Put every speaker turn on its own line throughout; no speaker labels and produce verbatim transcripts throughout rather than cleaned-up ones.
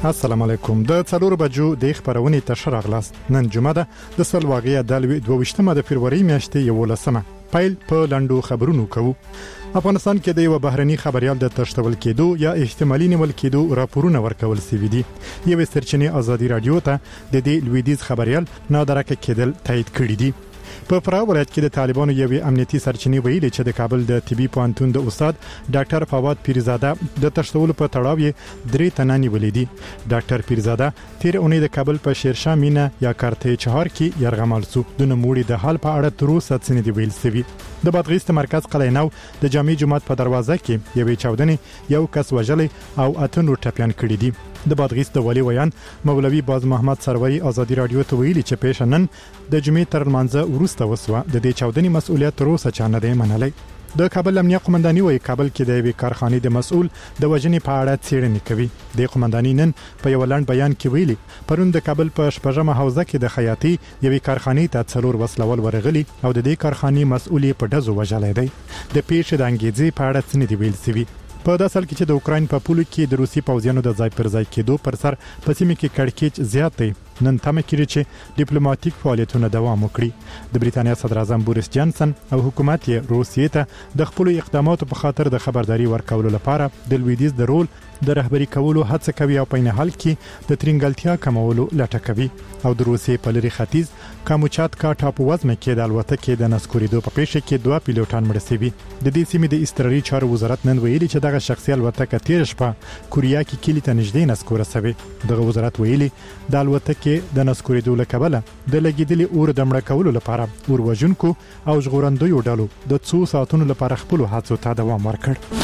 السلام علیکم. د څلور بجو د خبرونې تشر اغلاس نن جمعه ده د سلواغې د دوه د فروری میاشتې یولسمه. پایل په لاندو خبرونو کوو. افغانستان کې د یو بهرني خبريال د تشتول کېدو یا احتمالي نیول کېدو راپورونه ورکول سوي دي. یو سرچینې ازادي رادیو ته د دې لویدیز خبريال نادرکه کېدل تایید کړی دي. په فراه ولایت کې د طالبانو یوې امنیتي سرچینې ویلي چې د کابل د طبي پوهنتون د استاد ډاکټر فواد پیرزاده د تشتول په تړاو یې درې تنه نیولې دي. ډاکټر پیرزاده تیر اونۍ د کابل په شیرشاه مینه یا کارته چهار کې يرغمل سو. د نموړي د حال په اړه تر اوسه څه نه دی ویل سوي. د بادغیس مرکز قلعه‌نو د جامع جماعت په دروازه کې یوې چاودنې یو کس وژلې او اته نور ټپيان کړي دي. د بادغیس د ولی ویان مولوی باز محمد سروری ازادي رادیو ته ویلي چې پېښنن د جمعې تر منځه ورسته وسوه. د دې چاودنې مسؤلیت تر اوسه چا نه دی منلی. د کابل امنیه قومنداني وایي کابل کې د یوې کارخانې د مسؤل د وژنې په اړه څېړنې کوي. د قومنداني نن په یو لاند بیان کې ویلي پرون د کابل په شپږمه حوزه کې د خیاطي یوې کارخانې ته څلور وسلوال ورغلي او د دې کارخانې مسؤل په ډزو وژلای دی. د پیښې د انګیزې په اړه څه نه دی ویل سوي. په داسل کې چې د اوکراین په پولو کې د روسي پوځیانو د ځای پر ځای کېدو پر سر په سیمه کې کړکېچ زیات دی. نن تمه کړي چې ډیپلوماټیک فعالیتونه دوام وکړي. د بریتانیا صدر اعظم بوریس جانسن او حکومت یې روسیې ته د خپل اقداماتو په خاطر د خبرداري ورکولو لپاره د لویدیز د رول د رهبری کولو هڅه کوي او په نه حال کې د ترنګلتیا کمولو لټه کوي. او د روسیې په لری ختیځ کاموچاتکا ټاپو وزمه کې د الوتکې د نسکوریدو په پیښه کې دوه پیلوټان مړ شوي. د دې سیمې د استرالي چارو وزارت نن ویلي چې دغه شخصي الوتکه تیر شپه کوریا کې کلی ته نږدې نسکوره شوی. دغه وزارت ویلي د الوتکې د نسکوریدو لکبله د لګیدلي اور د مړ کولو لپاره اور وژونکو او ژغورندویو ډلو د څو ساعتونو لپاره خپل هڅو ته دوام ورکړ.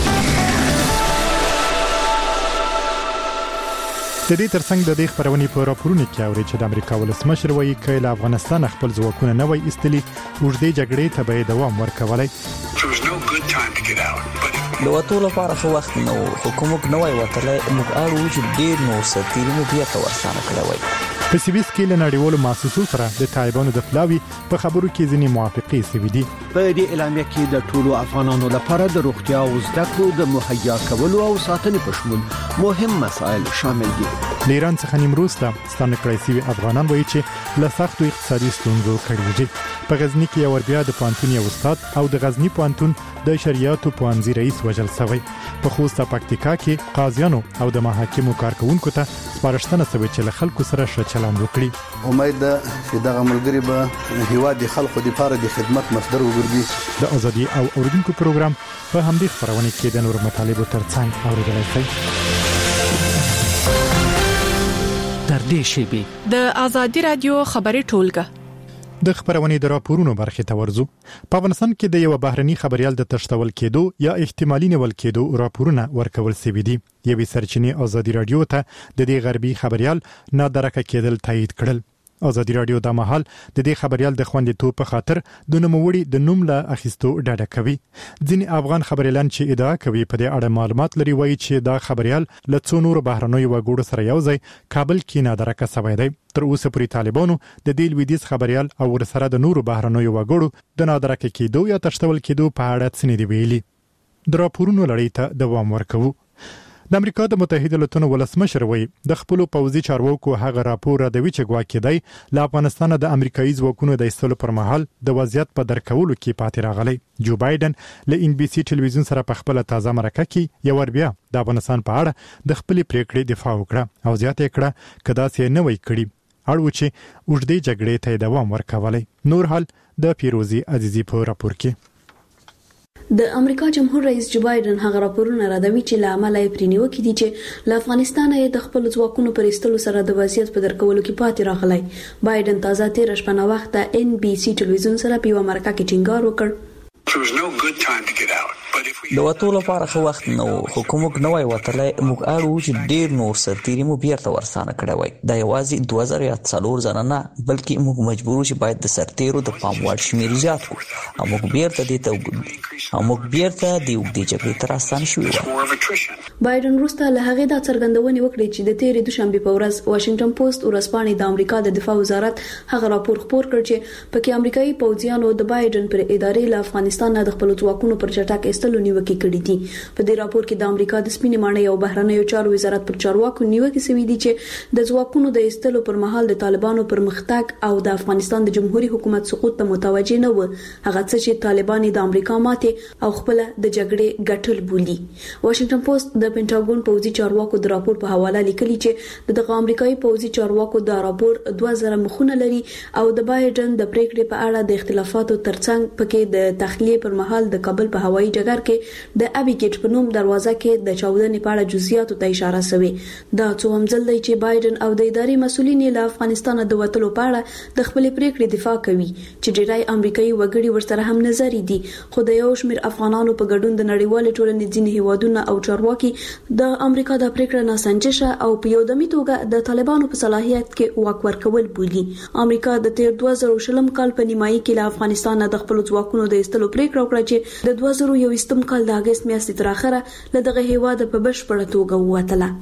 د دې ترڅنګ د دې خبرونې په راپورونه کې اوري چې د امریکا ولسمشر وایي چې له افغانستان خپل ځواکونه نه وای ایستلي اوږدې جګړې ته به دوام ورکولای.
د وټو لپاره خو وخت نه و. حکومت نه وای وتلای. موږ اړو چې ډیر نور سرتیري مو بیا تورسانه کړوي.
په سیویس کې له نړیوالو مؤسسو سره د طالبانو د پلاوي په خبرو کې ځینې موافقې سوي دي.
په دې اعلامیه کې د ټولو افغانانو لپاره د روغتیا او زده کړو د مهیا کولو او ساتنې په شمول مهم مسائل شامل دي.
د ایران څخه نیمروز ته ستانه کړی سوي افغانان وایي چې له سختو اقتصادي ستونزو کړي دي. په غزنی کې یو بیا د پوهنتون یو استاد او د غزنی پوهنتون د شریعتو پوهنځي رئیس وژل شوی. په خوسته پکتیکا کې قاضیانو او د محاکمو کارکونکو ته سپارښتنه شوې چې له خلکو سره ښه چلند وکړي.
امید ده چې دغه ملګری به هیواد د خلکو لپاره د خدمت مصدر وګرځي.
د ازادي او اوریدونکو پروګرام په همدې خبرونه کې د نور مطالبو ترڅنګ اوریدلای شئ.
تر دې شی
د ازادي رادیو خبري ټولګه
د خبرونې د راپورونو برخه ته ورزو. په افغانستان کې د یو بهرني خبريال د تشتول کېدو یا احتمالي نیول کېدو راپورونه ورکول سوي دي. یوې سرچینې ازادي رادیو ته د دې غربي خبريال نادرکه کېدل تایید کړل. ازادي رادیو د مهال د دې خبريال د خوندیتوب په خاطر د نوموړي د نوم له اخیستو ډډه کوي. ځینې افغان خبريالان چې ادعا کوي په دې اړه معلومات لري وایي چې دا خبريال له څو نور بهرنیو وګړو سره یوځای کابل کې نادرکه شوی دی. تر اوسه پورې طالبانو د دې لویدیز خبريال او ورسره د نورو بهرنیو وګړو د نادرکه کېدو یا تشتول کېدو په اړه څه نه دی ویلي. د راپورونو لړۍ ته دوام ورکوو. د امریکا د متحده ایالاتونو ولسمشر وایي د خپل پوځي چارواکو هغه راپور د ویچ غواکې دی له افغانستان د امریکایي ځواکونو د ایستلو پر مهال د وضعیت په درکولو کې پاتې راغلی. جو بایدن له ان بي سي ټلویزیون سره په خپل تازه مرکه کې یو ور بیا د افغانستان په اړه د خپل پریکړې دفاع وکړه او زیاته کړه کدا سي نه وای کړی اړو چې اوږدې جګړې ته دوام ورکولای. نور حال د پیروزي عزیزي په راپور کې.
د امریکا جمهور رئیس جو بایدن هغه راپورونه راډوي چې له عمله یې پرینیو کې دي چې له افغانستان یې د خپل ځواکونو پر ایستلو سره د وضعیت په درکولو کې پاتې راغلی. بایدن تازه تیر شپه نه وخت د ان بي سي ټلویزیون سره په مرکه کې ټینګار وکړ.
د وټو لپاره خو وخت نه و. حکومت نه وای وتلای. موږ اړو چې ډیر نور سرتیري مو بیا تورسانه کړوي. دا یوازې دوه زره یا څلور زره نه بلکې موږ مجبور شو باید د سرتیرو د پام وړ شمیر زیات کړو او موږ بیرته دې ته وګورو او موږ بیرته د وګړي جګړې تر آسان شو.
بایدن روسته له هغه د څرګندونې وکړي چې د تیرې دوشنبه په ورځ واشنگټن پوسټ ورسپانې د امریکا د دفاع وزارت هغه راپور خپور کړ چې پکې امریکایي پوځیانو د بایدن پر ادارې له افغانستان نه د خپل ځواکونو پر چټک ایستلو نیوکه کړې دي. په دې راپور کې د امریکا د سپینې ماڼۍ او بهرنیو چارو وزارت پر چارواکو نیوکه شوې دي چې د ځواکونو د ایستلو پر مهال د طالبانو پرمختګ او د افغانستان د جمهوریت حکومت سقوط ته متوجه نه و، هغه څه چې طالبان د امریکا ماته او خپل د جګړې ګټل بولي. واشنگټن پوسټ د پینټاګون پوځي چارواکو د راپور په حواله لیکلي چې د امریکایي پوځي چارواکو د راپور دوه زره مخونه لري او د بایدن د پریکړې په اړه د اختلافاتو ترڅنګ پکې د تخلیه پر مهال د کابل په هوایي ډګر کې د ابي ګیټ په نوم دروازه کې د چاودنې په اړه جزئیاتو ته اشاره شوې. دا څو هم ځل دی چې بایدن او د ادارې مسؤلین له افغانستان د وټلو په اړه د خپل پریکړې دفاع کوي چې ډیری امریکایي وګړي ورسره هم نظر دي، خو د یو شمېر افغانانو په ګډون د نړیوال ټولنې ځینې هیوادونه او چارواکي د امریکا د پریکړه ناسنجشه او په یو دمي توګه د طالبانو په صلاحیت کې واک ورکول بولي. امریکا د تیر دوه زره شلم کال په نیمایي کې له افغانستان د خپل ځواکونو د ایستلو پریکړه وکړه چې د دوه زره یوویشتم کال د اگست میاشتې تر اخره له دغه هیواد په بشپړه توګه ووتله.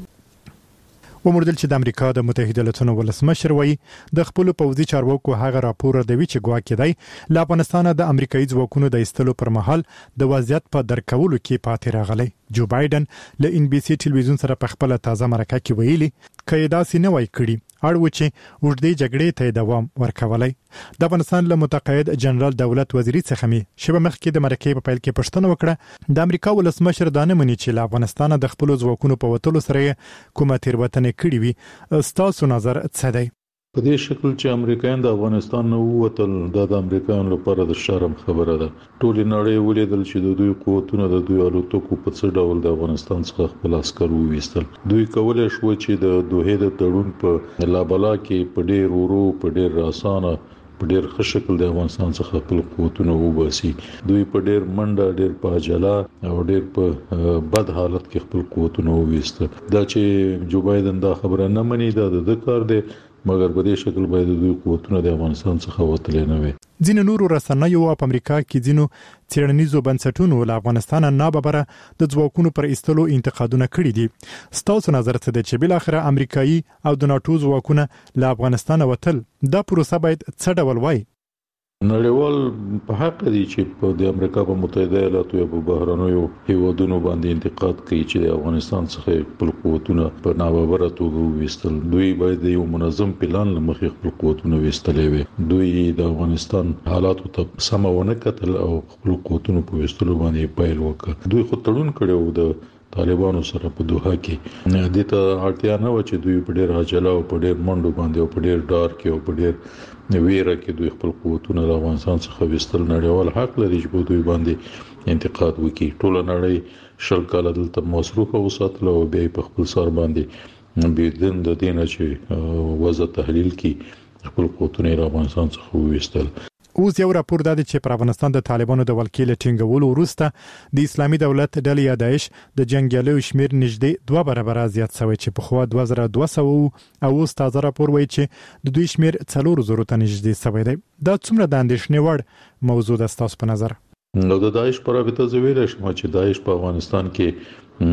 وموردل چې د امریکا د متحده ایالاتونو ولسمشر وایي د خپل پوځي چارواکو هغه راپور دی چې ګواکې دی له افغانستان د امریکایي ځواکونو د ایستلو پر مهال د وضعیت په درکولو کې پاتې راغلی. جو بایدن له ان بي سي ټلویزیون سره په خپل تازه مرکه کې ویلي کایدا سینه وای کړی اړو چې وړدې جګړې ته دوام ورکولای. د افغانستان له متقاعد جنرال دولت وزیری څخه می شبه مخکې د مرکې په پیل کې پښتنه وکړه د امریکا ولسمشر دانه منی چې له افغانستان د خپل ځواکونو په وټلو سره کومه تیروتنه کړې وي. ستاسو نظر څه دی؟
په دې شکل چې امریکایان د افغانستان نه ووتل د امریکایانو لپاره د شرم خبره ده. ټول نړۍ ولیدل چې د دوی قوتونه د دوی الوتکو په څه ډول د افغانستان څخه خپل عسكر وويستل. دوی کولای شو چې د دوه د تړون په لابلا کې په ډېر ورو په ډېر راسانه په ډېر ښه شکل د افغانستان څخه خپل قوتونه وباسي. دوی په ډېر منډه ډېر په عجله او ډېر په بد حالت کې خپل قوتونه وويسته. دا چې جو بایدن دا خبره نه مني دا د کار دی، مګر په دې شکل باید دوی قوتونه د افغانستان څخه وتلې نه وي.
ځینې نورو رسنیو په امریکا کې ځینو څېړنیزو بنسټونو له افغانستان نه ببره د ځواکونو پر ایستلو انتقادونه کړي دي. ستاسو نظر څه دی چې بل اخر امریکایي او د ناتو ځواکونه له افغانستان وتل دا پروسه باید څه ډول وای؟
نړیوال په حق دي چې په د امریکا په متحده ایالاتو یا په بهرنیو هیوادونو باندې انتقاد کوي چې د افغانستان څخه خپل قوتونه په ناببره توګه وویستل. دوی باید یو منظم پلان لمخې خپل قوتونه ویستلې وي. دوی د افغانستان حالاتو ته سمونه کتل او خپل قوتونه په ویستلو باندې پیل وکړ. دوی خو تړون کړو د طالبانو سره په دوحه کې. د ته اړتیا نه و چې دوی په ډېر عجله او په ډېر منډو باندې او په ډېر ډار کې او په ډېر ویره کې دوی خپل قوتونه د افغانستان څخه وستل. نړیوال حق لري چې په دوی باندې انتقاد وکړي. ټول نړۍ شل کال دلته مصروفه وساتله او بیا په خپل سر باندې بيدن د دینه چې وضع تحلیل کړي خپل قوتونه د افغانستان څخه وستل.
اوس یو راپور دی چې پر افغانستان د طالبانو د ولکې ټینګولو وروسته د اسلامي دولت ډلې یا داعش د جنگیالیو شمیر نږدې دوه برابر زیات شوی چې په خوا دوه زره دوه سوه او اوس تازه راپور وایي چې د دوی شمیر څلور زره ته نږدې شوی دی. دا څومره د اندېښنې وړ موضوع ده ستاسو په نظر؟
نو د داعش پر رابطه زویل شم چې داعش په افغانستان کې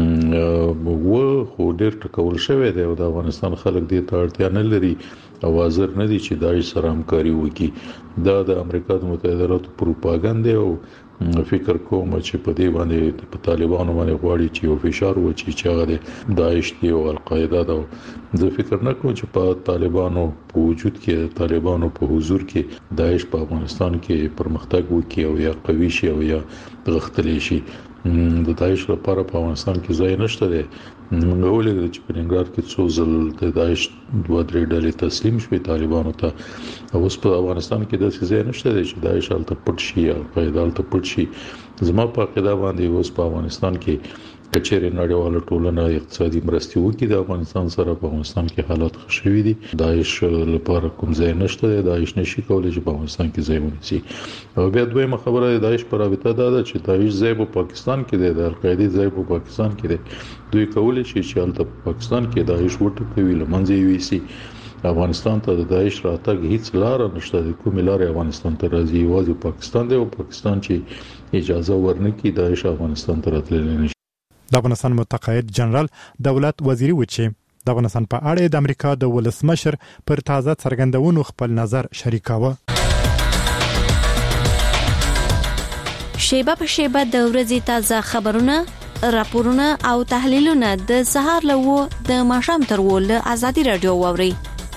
و خو ډېر ټکول شوی دی او د افغانستان خلک دې ته اړتیا نه لري او حاضر نه دي چې داعش سره همکاري وکړي. دا د امریکا د متحده ایالاتو پروپاګاندا او فکر کوم چې په دې باندې په طالبانو باندې غواړي چې یو فشار وچی چې هغه د داعش دی او القاعده دا. زه فکر نه کوم چې په طالبانو په وجود کې طالبانو په حضور کې داعش په افغانستان کې پرمختګ وکړي او یا قوي شي او یا غښتلی شي. د داعش لپاره په افغانستان کې ځای نشته دی. موږ ولې چې په ننګرهار کې څو ځل د داعش دوه درې ډلې تسلیم شوې طالبانو ته او اوس په افغانستان کې داسې ځای نشته دی چې داعش هلته پټ شي یا قاعده هلته پټ شي. زما په عقیده باندې اوس په افغانستان کې کچېرې نړیواله ټولنه اقتصادي مرستې وکړي د افغانستان سره په افغانستان کې حالات ښه شوي دي. داعش لپاره کوم ځای نشته دی. داعش نشي کولای چې په افغانستان کې ځای ونیسي. او بیا دویمه خبره د داعش پر رابطه دا ده چې داعش ځای په پاکستان کې دی، د القاعده ځای په پاکستان کې دی. دوی کولای شي چې هلته په پاکستان کې داعش وټکوي لمنځه یوسي. افغانستان ته د داعش راتګ هیڅ لار نشته د کوم لارې افغانستان ته راځي. یوازې پاکستان دی او پاکستان چې اجازه ورنکړي داعش افغانستان ته راتللی نشي.
د افغانستان متقاعد جنرال دولت وزیری و چې د افغانستان په اړه د امریکا د ولسمشر پر تازه څرګندونو خپل نظر شریکاوه.
شیبه په شیبه د ورځې تازه خبرونه، راپورونه او تحلیلونه د سهار له و د ماښام تر و له ازادي رادیو واوري.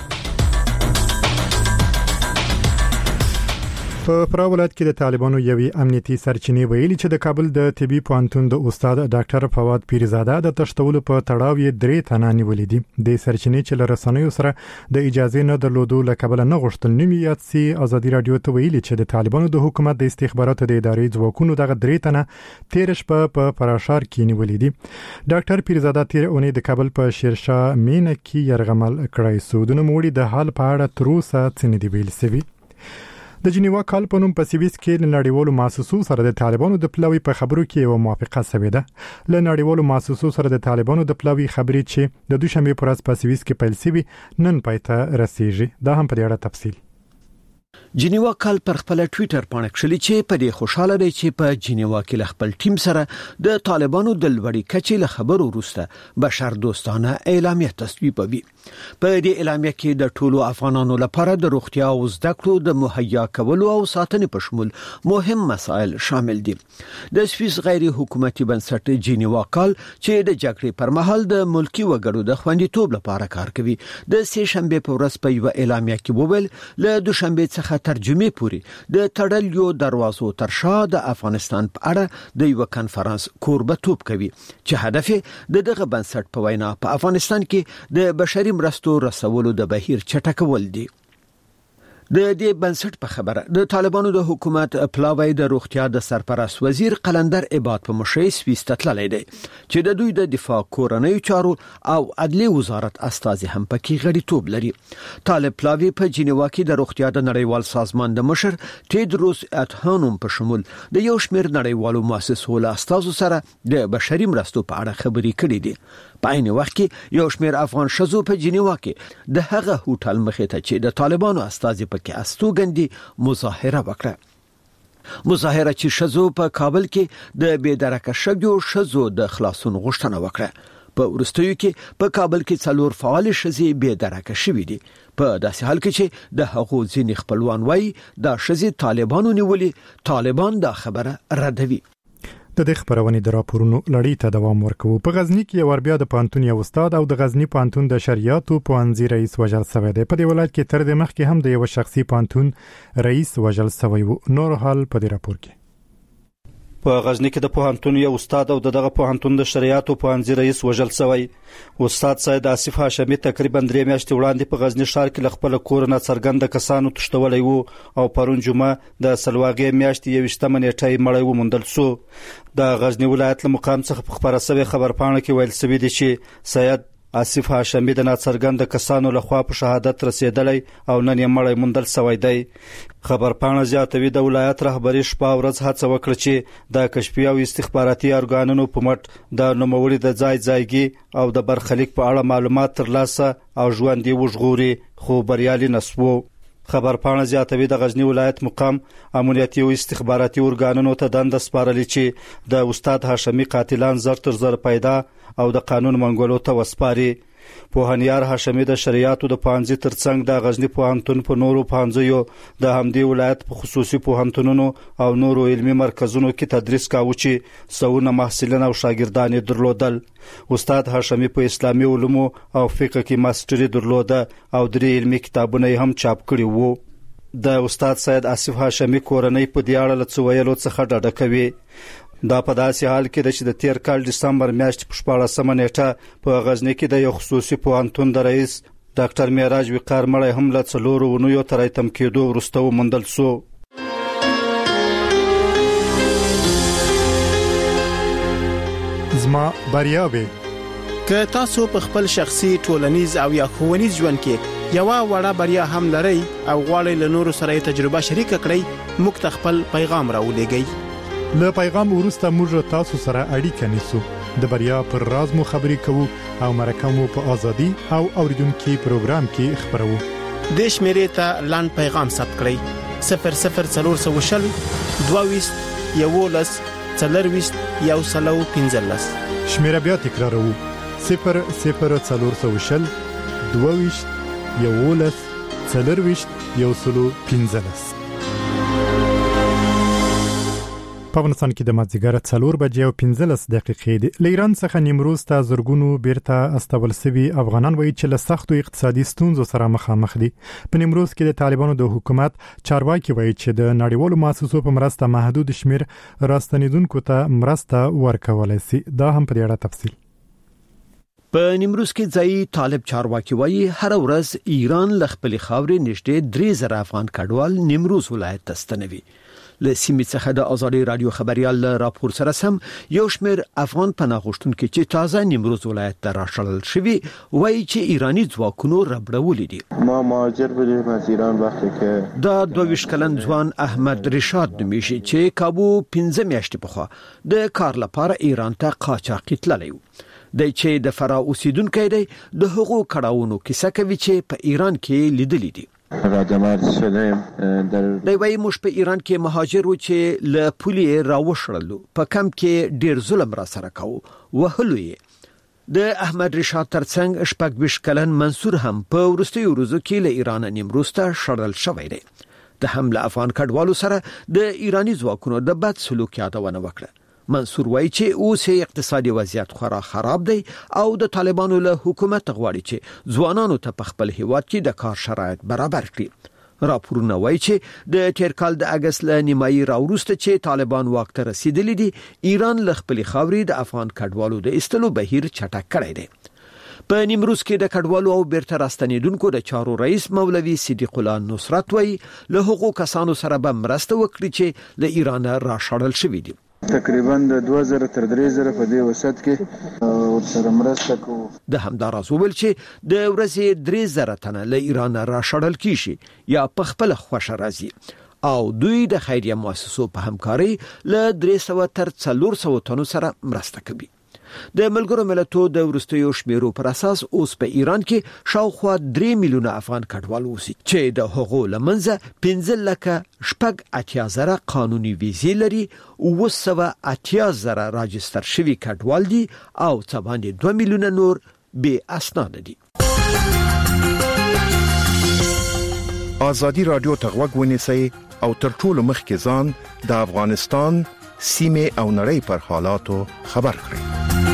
په فراه ولایت کې د طالبانو یوې امنیتي سرچینې ویلي چې د کابل د طبي پوهنتون د استاد ډاکټر فواد پیرزاده د تشتولو په تړاو یې درې تنه نیولې دي. د سرچینې چې له رسنیو سره د اجازه نه درلودو له کابل نه غوښتل نیمه یادسي ازادي رادیو ته ویلي چې د طالبانو د حکومت د استخباراتو د ادارې ځواکونو دغه درې تنه تیر شپه په فراشار کې نیولې دي. ډاکټر پیرزاده تیر اونۍ د کابل په شیرشاه مینه کې يرغمل کړی سودونه موړي د حال په اړه تر اوسه څه نه دی ویل شوی. د جنیوا کال په نوم په سویس کې له نړیوالو مؤسسو سره د طالبانو د پلاوي په خبرو کې یو موافقه شوې ده. له نړیوالو مؤسسو سره د طالبانو د پلاوي خبرې چې د دوشنبه پر ورځ په سویس کې پیل شوې نن پایته رسیږي. دا هم په اړه تفصیل.
جنیوا کال پر خپل ټوئیټر باندې کړلی چې په دې خوشاله دی چې په جنیوا کې خپل ټیم سره د طالبانو د لوړی کچې له خبرو وروسته بشر دوستانه اعلامیه تصویبوي. په دې اعلامیه کې د ټولو افغانانو لپاره د روغتیا او زده کړو د مهیا کولو او ساتنې په شمول مهم مسائل شامل دي. د سویس غیر حکومتي بنسټ جنیوا کال چې د جګړې پر مهال د ملکی وګړو د خوندیتوب لپاره کار کوي د سه شنبه په ورځ په یو اعلامیه کې وویل له دوشنبه څخه ترجمه پوری د تړلیو دروازو تر شا د افغانستان په اړه د یو کانفرنس کوربتوب کوي چې هدف د دغه بنسټ په وینا په افغانستان کې د بشري مرستو رسولو د بهیر چټکول دي. د دې بنسټ په خبره د طالبانو د حکومت پلاوی د روغتیا د سرپرست وزیر قلندر عباد په مشرۍ سویس ته تللی دی چې د دوی د دفاع کورنۍ چارو او عدلي وزارت استازي هم پکې غړیتوب لري. طالب پلاوی په جنیوا کې د روغتیا د نړیوال سازمان د مشر ټیدروس اډهانوم په شمول د یو شمېر نړیوالو مؤسسو له استازو سره د بشري مرستو په اړه خبرې کړې دي. په عین وخت کې یو شمېر افغان شذو په جنیوا کې د هغه هوټل مخې ته چې د طالبانو استازي کې استوګندي مظاهره وکړه. مظاهره چې شذو په کابل کې د بېدرکه شګو شذو د خلاصون غوښتنه وکړه. په ورستیو کې په کابل کې څلور فعال شذي بېدرکه شوي دي. په داسې حال کې چې د هغو ځینې خپلوان وایي دا شذي طالبانو نیولي، طالبان دا خبره ردوي.
د دې خبرونې د راپورونو لړۍ ته دوام ورکوي. په غزنی کې یو بیا د پانتون یو استاد او د غزنی پانتون د شریعتو پوهنځي رئیس وژل شوی دی. په دې ولایت کې تر دې مخکې هم د یو شخصي پانتون رئیس وژل شوی و. نور حال په دې راپور کې.
په غزنی کې د پوهنتون یو استاد او دغه پوهنتون د شریعتو پوهنځي رئیس وژل شوی. استاد سید آصف هاشمي تقریبا درې میاشتې وړاندې په غزنی ښار کې خپل کور نه څرګند کسانو تښتولې وو او پرون جمعه د سلواغې میاشتې یوشتمه نیټه مړی وموندل شو. د غزنی ولایت له مقام څخه په خبره شوی خبرپاڼه کې ویل شوی دی چې سید آصف هاشمي د ناڅرګند کسانو له خوا په شهادت رسیدلی او نن یې مړی موندل شوی دی. خبرپاڼه زیاتوي د ولایت رهبری شپه ورځ هڅه وکړه چې د کشفي او استخباراتي ارګانونو په مټ د نوموړي د ځای ځایګي او د برخلیک په اړه معلومات ترلاسه او ژوندۍ وژغوري، خو بریالي نشو. خبرپاڼه زیاتوي د غزنی ولایت مقام امنیتي او استخباراتي ارګانونو ته دنده سپارلې چې د استاد هاشمي قاتلان زر تر زر پیدا او د قانون منګولو ته وسپاري. پوهنیار هاشمي د شریعتو د پوهنځي ترڅنګ د غزنی پوهنتون په نورو پوهنځیو د همدې ولایت په خصوصي پوهنتونونو او نورو علمي مرکزونو کې تدریس کاوه چې سونه محصلین او شاګردان درلودل. استاد هاشمي په اسلامي علومو او فقه کې ماستري درلوده او درې علمي کتابونه هم چاپ کړي وو. د استاد سید آصف هاشمي کورنۍ په دې اړه له څه ویلو څخه ډډه کوي. دا په داسې حال کې چې د تیر کال دسمبر میاشتې په شپاړسمه نیټه په غزنی کې د یو خصوصي پوهنتون د رئیس ډاکټر معراج وقار مړی هم له څلورو اونیو تر ایتم کېدو وروسته وموندل شو.
زما بریاوې
که تاسو په خپل شخصي ټولنیز او یا ښوونیز ژوند کې یو وړه بریا هم لرئ او غواړئ له نورو سره تجربه شریک کړئ، موږ ته خپل پیغام راولېږئ.
له پیغام وروسته موږ تاسو سره اړیکه نیسو. د بریا پر راز مو خبرې کوو او مرکه مو په ازادي او اوریدونکو پروګرام کې خبرو.
د شمیرې ته لاند پیغام ثبت کړئ: صفر صفر څلور سوه شل دوه ویشت یولس څلرویشت یو سلو پنځلس.
شمیره بیا تکراروو: صفر صفر څلور سوه شل دوه ویشت یولس څلرویشت یو سلو پنځلس. په افغانستان کې د مازیګر څلور بجې او پنځلس دقیقې دي. له ایران څخه نیمروز ته زرګونو بیرته استول سوي افغانان وایي چې له سختو اقتصادي ستونزو سره مخامخ دي. په نیمروز کې د طالبانو د حکومت چارواکي وایي چې د نړیوالو مؤسسو په مرسته محدود شمیر راستنیدونکو ته مرسته ورکولای شي. دا هم په دې اړه تفصیل.
په نیمروز کې ځای طالب چارواکي وایي هر ورځ ایران له خپل خاورې نږدې درې زره افغان کډوال نیمروز ولایت ته ستنوي. له سیمې څخه د ازادي رادیو خبريال راپور سره سم یو شمېر افغان پناه غوښتونکو چې تازه نیمروز ولایت ته راشړل شوي وایي چې ایرانی ځواکونو ربړولې دي.
ما مهاجر بودیم از ایران وقتی که
دا دوه کلن ځوان احمد رشاد نومیږي چې کابو پنځه میاشتې پخوا د کار لپاره ایران ته قاچاقي تللی و. د چې د فرا اوسیدونکو دی د حقوق کړهونو کیسه کوي چې په ایران کې لیدلې دي.
راجمرد شدیم در
دی وایي موږ په ایران کې مهاجر و چې له پولې راوښړلو په کم کې ډیر ظلم را سره کاوه وهلو یې. د احمد رشاد ترڅنګ شپږ ویشت کلن منصور هم په وروستیو ورځو کې له ایران نیمروز ته شړل شوی دی. د حمله افغان کډوالو سره د ایرانی ځواکونو د بد سلوک یادونه وکړه. منصور وایي چې اوس اقتصادي وضعیت خورا خراب دی او د طالبانو له حکومت غواړي چې ځوانانو ته په خپل هیواد کې د کار شرایط برابر کړي. راپورونه وایي چې د تیر کال د اگست له نیمایي راوروسته چې طالبان واک ته رسیدلي دي ایران له خپل خاورې د افغان کډوالو د ایستلو بهیر چټک کړی دی. په نیمروز کې د کډوالو او بیرته راستنیدونکو د چارو رئیس مولوي صدیق الله نصرت وایي له حقوق کسانو سره به مرسته وکړي چې له ایران راشړل شوي دي.
تقریبا د دوه زره تر درې زره په دې وسط کې ورسره مرسته کوو.
د همداراز ویل چې د ورځې درې زره تنه له ایران راشړل کیږي یا په خپل خوښه راځي او دوی د خیریه مؤسسو په همکاري له درې سوه تر څلور سوه تنو سره مرسته کوي. د ملګرو ملتونو د ورستیو شمیرو پر اساس اوس په ایران کې شاوخوا درې میلیونه افغان کډوال اوسي چې د هغو لمنځه پنځه لکه شپږ اتیا زره قانوني ویزې لري او سوه اتیا زره راجستر شوي کډوال دي او څه باندې دوه میلیونه نور بې اسناد دي.
ازادي رادیو ته غوږ ونیسئ او تر ټولو مخکې ځان د افغانستان سیمه او نړۍ پر حالاتو خبر کړئ.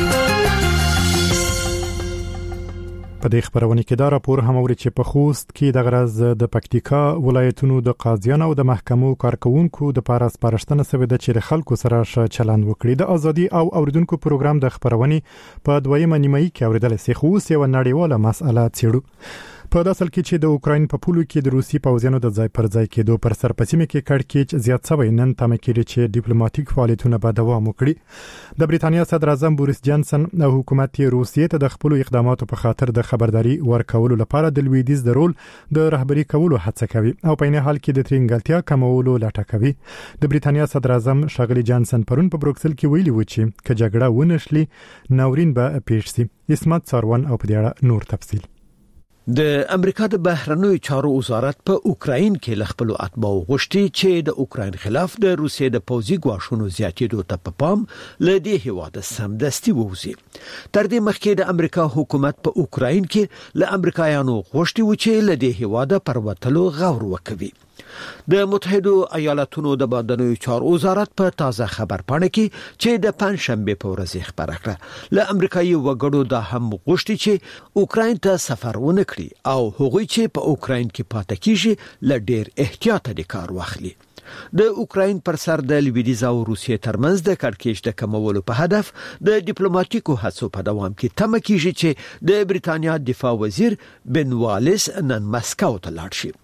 په دې خبرونه کې دا راپور هم اوري چې په خوست کې د غرض د پکتیکا ولایتونو د قاضیانو او د محکمو کارکونکو د پاره سپارښتنه سوي د چې خلکو سره ښه چلند وکړي. د ازادي او اوریدونکو پروګرام د خبرونه په دویمه نیمایي کې اوریدل سي خو اوس یو نړیواله مسأله څېړو. په داسل کې چې د اوکراین په پولو کې د روسي پوځیانو د ځای پر ځای کېدو پر سرپسیمه کې کړکېچ زیات شوی نن تمه کړي چې ډیپلوماټیک فعالیتونه به دوام وکړي. د بریتانیا صدر اعظم بوریس جانسن او حکومت روسیې ته د خپل اقداماتو په خاطر د خبرداري ورکولو لپاره د لویدیز د رول د رهبری کولو هڅه کوي او په نه حال کې د ترنګلتیا کمولو لټه کوي. د بریتانیا صدر اعظم شاغلی جانسن پرون په بروکسل کې ویلي و چې که جګړه ونشلي ناورین به پیښ شي. اسمت ساروان او په دې اړه نور تفصیل.
د امریکا د بهرنیو چارو وزارت په اوکراین کې لخپل اتباع غوښتي چې د اوکراین خلاف د روسیې د پوځي ګواښونو زیاتېدو ته په پام لدې هیواد سمدستي ووزي. تر دې مخکې د امریکا حکومت په اوکراین کې له امریکایانو غوښتي و چې لدې هیواد پر وټلو غور وکوي. د متحده ایالاتونو د بهرنیو چارو وزارت په تازه خبر پاڼه کې چې د پنځشنبه په ورځ خبره کړه له امریکایي وګړو د هم غوښتي چې اوکراین ته سفر ونه کړي او هغوی چې په اوکراین کې پاتې کیږي له ډیر احتیاط د کار واخلي. د اوکراین پر سر د لویدیز او روسیې ترمنځ د کړکېچ د کمولو په هدف د ډیپلوماټیکو هڅو په دوام کې تمه کیږي چې د بریتانیا دفاع وزیر بن والیس نن مسکو ته لاړ شي.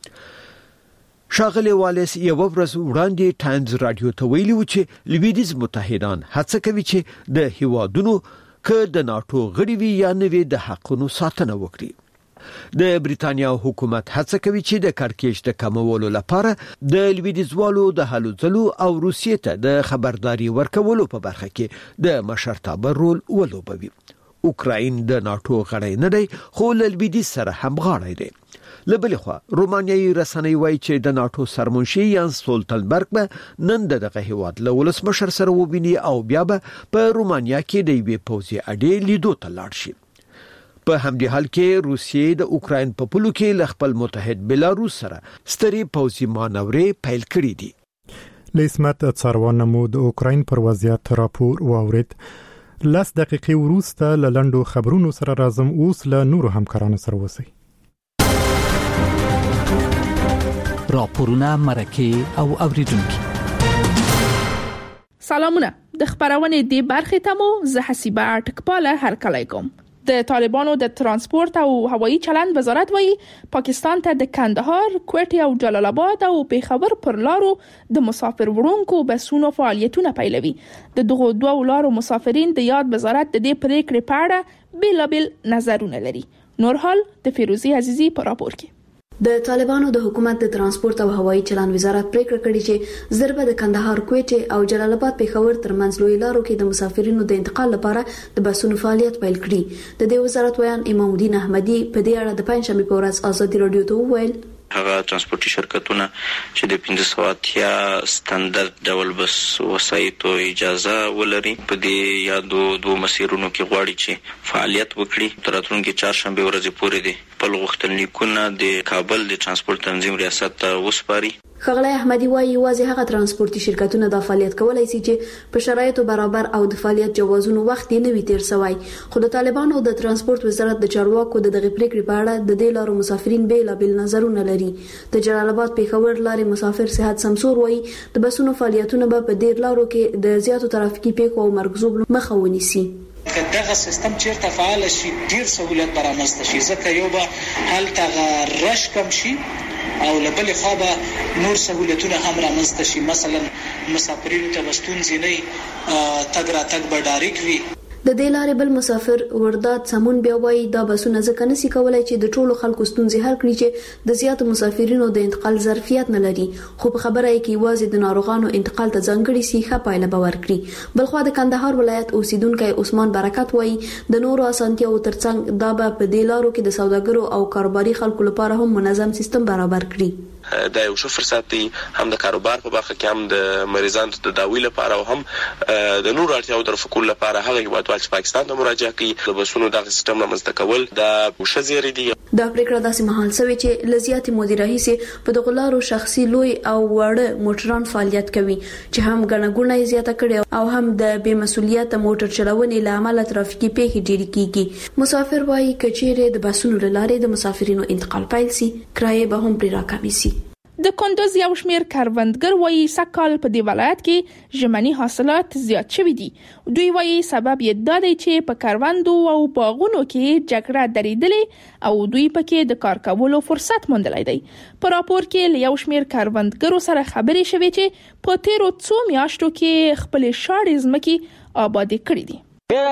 شاغلی والیس یو ورځ وړاندې ټایمز رادیو ته ویلي و چې لویدیز متحدان هڅه کوي چې د هیوادونو که د ناتو غړي وي یا نه وي د حقونو ساتنه وکړي. د بریتانیا حکومت هڅه کوي چې د کړکېچ د کمولو لپاره د لویدیزوالو د هلو ځلو او روسیې ته د خبرداري ورکولو په برخه کې د مشرتابه رول ولوبوي. اوکراین د ناتو غړی نه دی خو له لویدیز سره هم غاړی دی. لبل خو رومانیایي رسنۍ وایي چې د ناتو سرمنشي یانس سولټنبرګ به نن دغه هیواد له ولسمشر سره وویني او بیا به په رومانیا کې د یوې پوځي اډې لیدو ته لاړ شي. په همدې حال کې روسیې د اوکراین په پولو کې ل خپل متحد بلاروس سره ستري پوځي مانورې پیل کړې دي.
لیسمت څاروان مو د اوکراین پر وضعیت راپور واورید. لس دقیقې وروسته له لنډو خبرونو سره راځم، اوس له نورو همکارانو سره اوسئ.
راپورونه، مرکه او اوریدونکو.
سلامونه، د خبرونې دی برخه ته مو زه حسیبه ټکپاله هرکلی کوم. د طالبانو د ترانسپورت او هوایی چلند وزارت وایي پاکستان ته د کندهار، کوټه او جلال آباد او پیښور پر لارو د مسافر وړونکو بسونو فعالیتونه پیلوي. د دغو دوه لارو مسافرین د یاد وزارت د دې پریکړې په اړه بیلابل نظرونه لري. نور حال د فیروزی عزیزی په راپور کې.
د طالبانو د حکومت د ترانسپورت او هوایی چلند وزارت پریکړه کړې چې ضربه د کندهار، کوټه او جلال آباد پیښور ترمنځ لوی لارو کې د مسافرینو د انتقال لپاره د بسونو فعالیت پیل کړي. د دې وزارت ویان امام الدین احمدی په دې اړه د پنځمې په ورځ ازادي رادیو ته وویل
هغه ترانسپورتي شرکتونه چې د پنځه سوه یا ستاندرد ډول بس وسایطو اجازه ولري په دې یادو دوه مسیرونو کې غواړي چې فعالیت وکړي. تر راتلونکي چهارشنبه ورځې پورې دي په غوښتنلیکونه د کابل د ترانسپورت تنظیم ریاست ته وسپاري.
ښاغلی احمدی وايي واځي هغه ترانسپورتي شرکتونه د فعالیت کولای شي چې په شرایطو برابر او د فعالیت جوازونو وخت نه وي تیر شوی. خو د طالبانو د ترانسپورت وزارت د چارواکو د دغه پریکړې په اړه د دې لارو مسافرین بیلابل نظرونه لري. د جلال آباد پیښور لارې مسافر صحت سمسور وايي د بسونو فعالیتونه به په ډیر لارو کې د زیاتو ترافیکي پیښو او مرګ مخه ونیسي.
دغه سیستم چیرته فعال شي ډیر سہولت برامسته شي، ځکه یو به هلته رش کم شي او لبل خو به نور سہولتونه هم رامنځته شي. مثلا مسافرینو ته وستونځي نه تګ را تګ به ډایرک وي.
د دې لارې بل مسافر ورداد سمون بیا وایي دا بسونه ځکه نشي کولای چې د ټولو خلکو ستونزې حل کړي چې د زیاتو مسافرینو د انتقال ظرفیت نه لري، خو په خبره یې کې واځي د ناروغانو انتقال ته ځانګړي سي ښه پایله به ورکړي. بلخو د کندهار ولایت اوسیدونکو عثمان برکت وایي د نورو اسانتیاو ترڅنګ دا به په دې لارو کې د سوداګرو او کاروباري خلکو لپاره هم منظم سیستم برابر کړي.
دا یو ښه فرصت دی هم د کاروبار په برخه کې، هم د مریضانو د تداوی لپاره او هم د نورو اړتیاو د رفع کولو لپاره. هغه هیوادوال چې پاکستان ته مراجعه کوي د بسونو دغه سیستم رامنځته کول دا ښه زیری دی.
دا پریکړه داسې مهال شوې چې لزیاتي مدیر رئیس په دغه لارو شخصي لوی او وړ موټران فعالیت کوي چې هم ګڼګونه یې زیاته کړي او هم د بې مسؤلیت موټر چلونې له امله ترافیکي پیښې ډېرې کیږي. مسافر وايي کچېره د بسونو لارې د مسافرینو انتقال پیل سي، کرایه به هم پرې راکمې سي.
د کندوز یو شمیر کروندګر وایي سکهال په دې ولایت کې ژمني حاصلات زیات شوي دي. دوی وایي سبب یې دا دی چې په کروندو او باغونو کې جګړه درېدلې او دوی پکې د کار کولو فرصت موندلی دی. په راپور کې له یو شمیر کروندګرو سره خبرې شوې چې په تیرو څو میاشتو کې خپلې شاړې ځمکې آبادې کړې دي.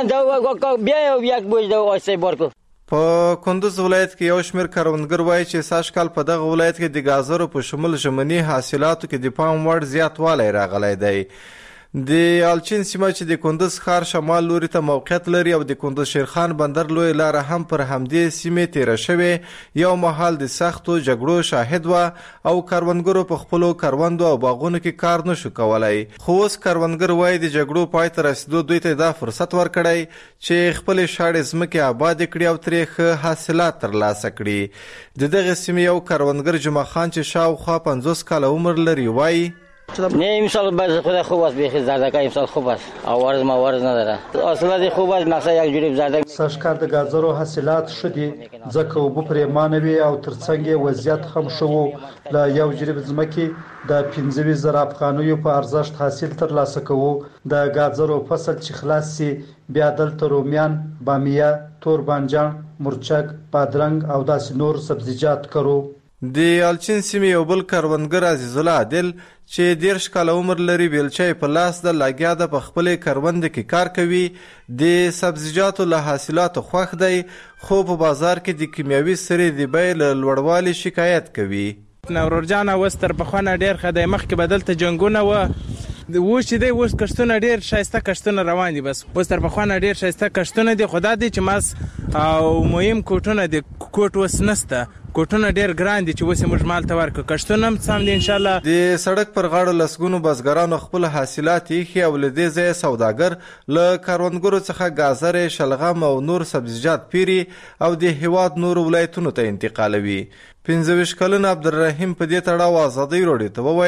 بیا یو یک بوج د اوسې ورکو
په کندوز ولایت کې یو شمیر کروندګر وایي چې ساشکال په دغه ولایت کې د گازرو په شمول ژمني حاصلاتو کې د پام وړ زیاتوالی راغلی دی. د الچین سیمه چې د کندوز ښار شمال لوري ته موقعیت لري او د کندوز شیرخان بندر لوی لار هم پر همدې سیمې تیره شوې، یو مهال د سختو جګړو شاهد و او کروندګرو په خپلو کروندو او باغونو کې کار نشو کولای. خو اوس کروندګر وایي د جګړو پای ته رسیدو دوی ته دا فرصت ورکړی چې خپل شاړې ځمکې آباد کړي او ترې ښه حاصلات ترلاسه کړي. د دغه سیمې یو کروندګر جمعه خان چې شاوخوا پنځوس کاله عمر لري وایي
نه امسال باز خدا خوب است بیخی زردکا امسال خوب است آوارز ما وارز نداره اصلا خوب است مثلا یک جوری زردک
ساشکار د گازرو حاصلات شدي ځکه وب پرې مانوي او ترڅنګ وضعیت هم شوو لا یو جوری ځمکې د پنځه زره افغانیو په ارزښت حاصل ترلاسه کوو. د گازرو فصل چې خلاص سي بیا دلته رومیان، بامیه، تور بانجان، مرچک، بادرنګ او داسې نور سبزیجات کرو.
د الچین سیمې یو بل کروندګر عزیز الله عادل چې دیرش کاله عمر لري بیلچې په لاس د لاګیا د په خپلې کرونده کې کار کوي. د سبزیجاتو له حاصلاتو خوښ دی خو په بازار کې د کیمیاوي سرې د بیې له لوړوالي شکایت کوي.
نورور جان اوس تر پخوانه ډېر ښه دی، مخکې به دلته جنګونه وه، اوس چې دی اوس کښتونه ډېر ښایسته کښتونه روان دي. بس اوس تر پخوانه ډېر ښایسته کښتونه دي، خو دا دی چې ماس او مهم کوټونه دي، کوټ اوس نسته، کوټونه ډېر ګران دي چې اوس یې موږ مال ته ورکړو، کښتونه هم سم دي انشاءالله.
د سړک پر غاړو لسګونو بزګرانو خپل حاصلات ایښي او له دې ځایه سوداګر له کروندګرو څخه ګازرې، شلغم او نور سبزیجات پیري او د هیواد نورو ولایتونو ته انتقالوي. پنځه ویشت کلن عبدالرحیم په دې تړاو ازادۍ راډیو ته وویل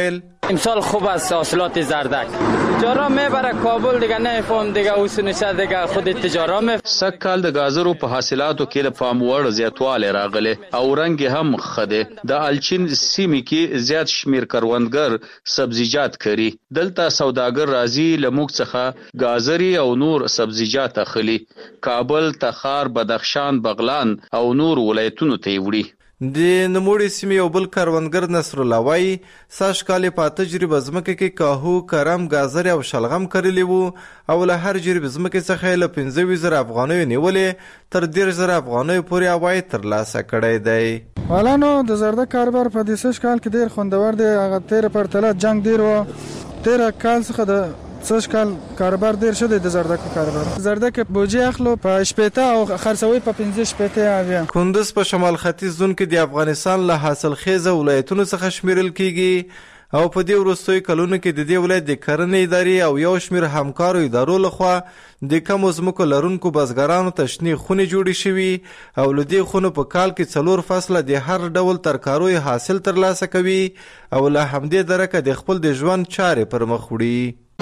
امسال خوب است حاصلات زردک. تجارا میبره کابل دیگه نمیفهم دیگه اوس نشه دیگه خود تجارا می
سږ کال د گازرو په حاصلاتو کې د پام وړ زیاتوالی راغلی او رنګ هم خده. د الچین سیمې کې زیات شمیر کروندګر سبزیجات کري. دلته سوداګر راځي له موږ څخه گازري او نور سبزیجات اخلي. کابل، تخار، بدخشان، بغلان او نور ولایتونو ته وړي.
د نموړي سیمې یو بل کروندګر نصر الله وایي سږ کال په تجربه ځمکه کې کاهو، کرم، گازر او شلغم کرلی وو او له هر جریب ځمکې څخه له پنځه ویشت زره افغانیو نیولې تر دېرش زره افغانیو پورې عواید ترلاسه کړی دی.
والا نو د زردک کاروبار په دې سږ کال کې ډېر خوندور دی. هغه تېره پرتله جنګ ډېر و. تېره کال څخه د سږ کال کاروبار ډېر ښه دی د زردکو کاروبار. زردک بوجي اخلو په شپېته او خرڅوي په پنځه شپېته اویا.
کندز په شمال ختیځ زون کې د افغانستان له حاصلخیزه ولایتونو څخه شمیرل کیږي او په دې وروستیو کلونو کې د دې ولایت د کرنې ادارې او یو شمیر همکارو ادارو لخوا د کمو ځمکو لرونکو بزګرانو ته شنې خونې جوړې شوي او له دې خونو په کال کې څلور فصله د هر ډول ترکاریو حاصل ترلاسه کوي او له همدې درکه د خپل د ژوند چارې پر مخ وړي.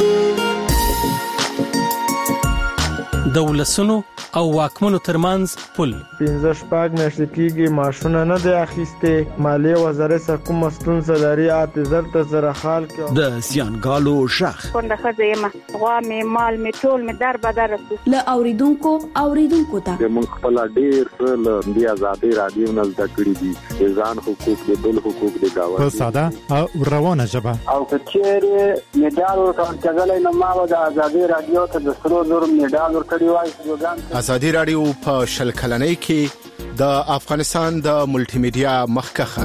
د ولسونو او واکمنو ترمنځ پل
پنځه شپږ میاشتې کېږي ماشونه نه دی اخیستې. مالیې وزارت سره کومه ستونزه لري اته زر ته زره خال کې
د زیانګالو شخ
کونډه ښځه یم غوا مې مال مې ټول مې در بدر رسو
له اوریدونکو اوریدونکو ته
موږ خپل ډېر څه له دې آزادۍ راډیو نه زده کړي دي. د ځان حقوق د بل حقوق د گاونډي
په ساده او روانه ژبه
او که چیرې میډال ورکول کېدلی نو ما به د آزادۍ راډیو ته د سرو زرو میډال ورکړی وای.
ازادي راډیو په شل کلنۍ کې د افغانستان د ملټي میډیا مخکخه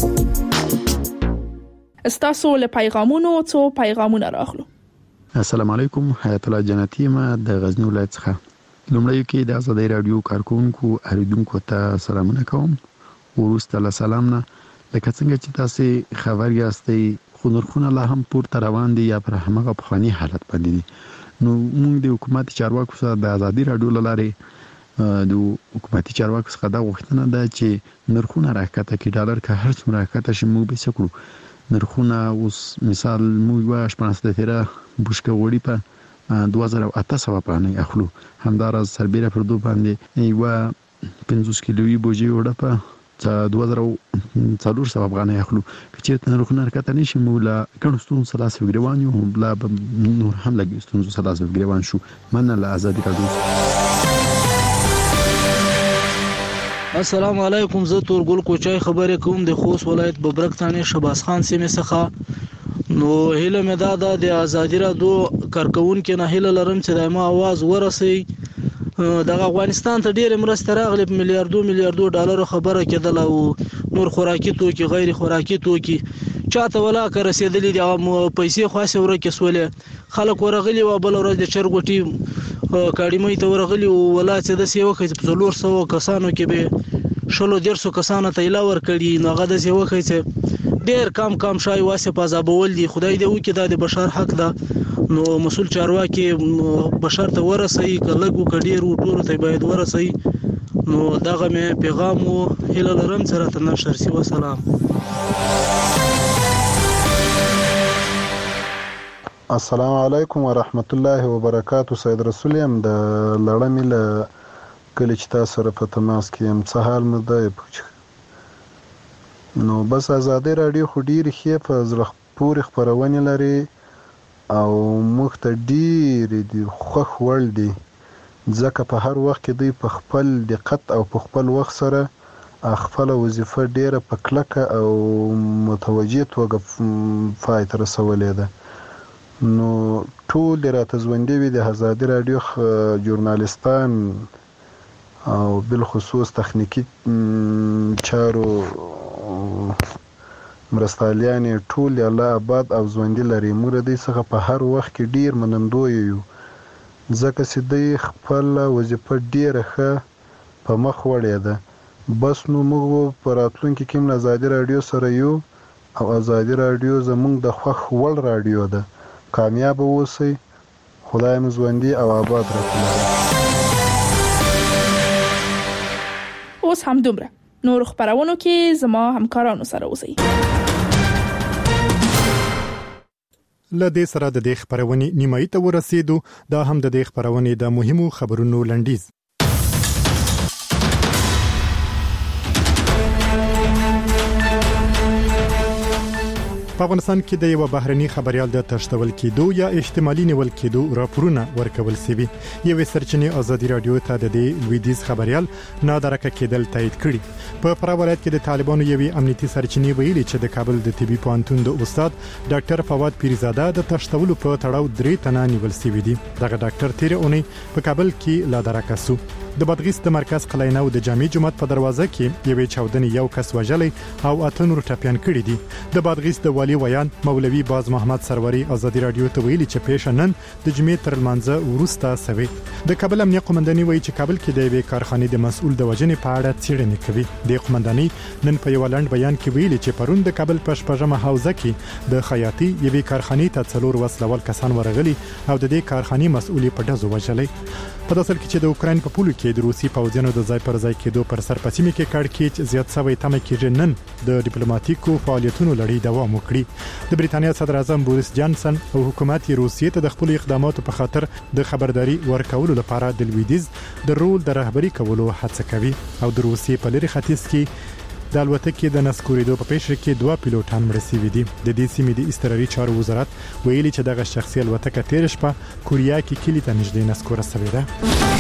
استاسو له پیغامونو څو پیغامونه راغلو.
السلام علیکم، حیات الله جنتی ما د غزنی ولایت څخه. لومړی کې د ازادي راډیو کارکونکو اوریدونکو ته سلامونه کوم. ورسته له سلام نه لکه څنګه چې تاسو خبر یاستئ خو نرخونه لا هم پورته روان دي یا پر همغه پخوانی حالت باندې دي. نو موږ د حکومت چارواکو سره د ازادي راډیو لارې د حکومتي چارواکو څخه دا غوښتنه ده چې نرخونه راکته کې ډالر که هر څومره راکته شي موږ به څه کړو. نرخونه اوس مثال موږ یوه شپاړس د تیره بوشکه غوړي په دوه زره او اته سوه افغانۍ اخلو. همداراز سربیره پر دو باندې یوه پنځوس کیلوي بوجي وړه په دوه زره او څلور سوه افغانۍ اخلو. که چېرته نرخونه راکته نه شي موږ له ګڼو ستونزو سره لاس ګرېوان یو لا به نور هم له ستونزو سره لاس ګرېوان شو. مننه له ازادي راډیو.
السلام علیکم، زه تورګل کوچای خبرې کوم د خوست ولایت ببرک ثاني شباس خان سیمې څخه. نو هیله مې دا ده د ازادي راډیو کارکونکو نه هیله لرم چې دایمه आवाज ورسي. دغه افغانستان ته ډېر مرسته راغلي په میلیارډو میلیارډو ډالر خبره کېدل او نور خوراکي توکي غیر خوراکي توکي چاته ولا که رسیدلې دي پیسې خاصه ورکه سولې خلک ورغلي و بل ورځ د چرګوټي کاډیمې ته ورغلي ولا چې د سیو کې په څلور سوه کسانو کې به شلو ډیرسو کسانو ته ایلا ور کړي نو هغه د سیو کې ډېر کم کم شای واسه پازابول دي. خدای دې وکړي دا د بشر حق ده. نو مسول چارواکي بشر ته ورسي کلهګو کډیر ټول ته باید ورسي. نو دغه مې پیغام او هله لرم سره ته نشر سی. والسلام.
السلام علیکم ورحمت الله وبرکاتہ. سید رسول یم د لړمې له کله چې تاسو سره په تماس کې یم. څه حال مو دی؟ نو بس ازادي راډیو خو ډېرې ښې په زړه پورې خپرونې لري او موږ ته ډېرې دي خوښ وړ دي ځکه په هر وخت کې دوی په خپل دقت او په خپل وخت سره خپله وظیفه ډېره په کلکه او متوجه توګه پای ته رسولې ده. نو ټول دې راته ژوندي وي د ازادي راډیو ژورنالستان او بالخصوص تخنیکي چارو مرستالیان ټول الله آباد او ژوندي لري. موږ د دې څخه په هر وخت کې ډیر منندوی یو ځکه چې دوی خپل وظیفه ډیره ښه په مخ وړې ده. بس نو موږ په راتلونکي کې هم ازادي راډیو سره یو او ازادي راډیو زموږ د خوښ وړ راډیو ده. کامیاب اوسئ. خدای مو ژوندي او آباد راکړي.
اوس هم دومره. نور خبرونو کې زما همکارانو سره اوسئ.
لدې سره د دې خبرونې نیمایي ته ورسېدو. دا هم د دې خبرونې د مهمو خبرونو لنډیز. په افغانستان کې د یو بهرني خبريال د تشتول کېدو یا احتمالي نیول کېدو راپورونه ورکول سوي. یو سرچینې ازادي رادیو ته د دې لویدیز خبريال نادرکه کېدل تایید کړي. په فرا ولایت کې د طالبانو یوې امنیتي سرچینې ویلي چې د کابل د طبي پوهنتون د استاد ډاکټر فواد پیرزاده د تشتولو په تړاو درې تنه نیول سوي دي. دغه ډاکټر تیر اونۍ په کابل کې لادرکه سو. د بادغیس د مرکز قلعه نو د جامع جماعت په دروازه کې یوې چاودنې یو کس وژلې او اته نور ټپيان کړي دي. د بادغیس د والی ویان مولوي باز محمد سروري ازادي رادیو ته ویلي چې پیښنن د جمعې تر منځه ورسته سوي. د کابل امنیه قومنداني وایي چې کابل کې د یوې کارخانې د مسؤل د وژنې په اړه څېړنې کوي. د قومنداني نن په یو لاند بیان کې ویلي چې پرون د کابل په شپږمه حوزه کې د خیاطي یوې کارخانې ته څلور وسلوال کسان ورغلي او د دې کارخانې مسؤل په ډزو وژلې. په داسل کې چې د اوکرين په پولو کې د روسي پوځیانو د ځای پر ځای کېدو پر سر پسیمه کې کړکېچ زیات شوی تمه کېږي نن د ډیپلوماټیکو فعالیتونو لړۍ دوام وکړي. د بریتانیا صدر اعظم بوریس جانسن او حکومت روسیې ته د خپل اقداماتو په خاطر د خبرداري ورکولو لپاره د لویدیز د رول د رهبری کولو هڅه کوي او د روسیې په لری ختیځ کې د الوتکې د نسکوریدو په پیښه کې دوه پیلوټان مړ شوي دي. د دې سیمې د استراري چارو وزارت ویلي چې دغه شخصي الوتکه تیر شپه کوریا کې کلی ته نږدې نسکوره شوې ده.